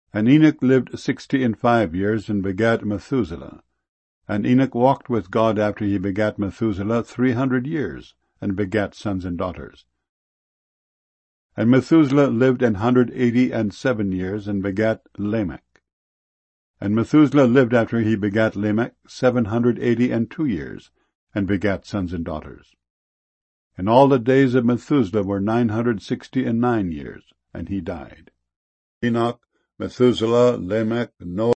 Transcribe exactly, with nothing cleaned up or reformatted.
And Enoch lived sixty and five years, and begat Methuselah. And Enoch walked with God after he begat Methuselah three hundred years, and begat sons and daughters. And Methuselah lived an hundred eighty and seven years, and begat Lamech. And Methuselah lived after he begat Lamech seven hundred eighty and two years, and begat sons and daughters. And all the days of Methuselah were nine hundred sixty and nine years, and he died. Enoch, Methuselah, Lamech, Noah,